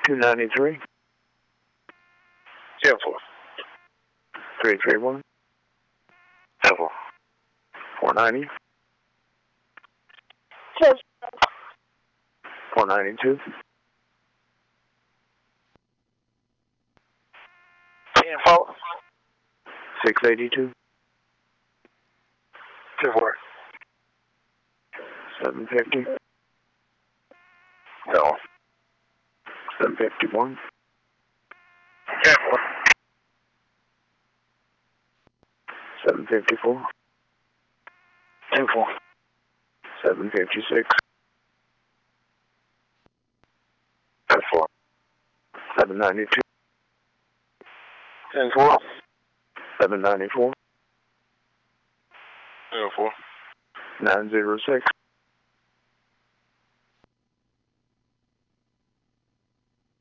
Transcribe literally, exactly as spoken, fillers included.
two ninety-three. ten four. three three one. ten four. four ninety. ten four ninety-two. ten four. six eighty-two. ten four. seven fifty. No. seven fifty-one. ten four. seven fifty-four. ten four. seven fifty-six. ten four. seven ninety-two. ten four. seven ninety-four. ten four. nine zero six.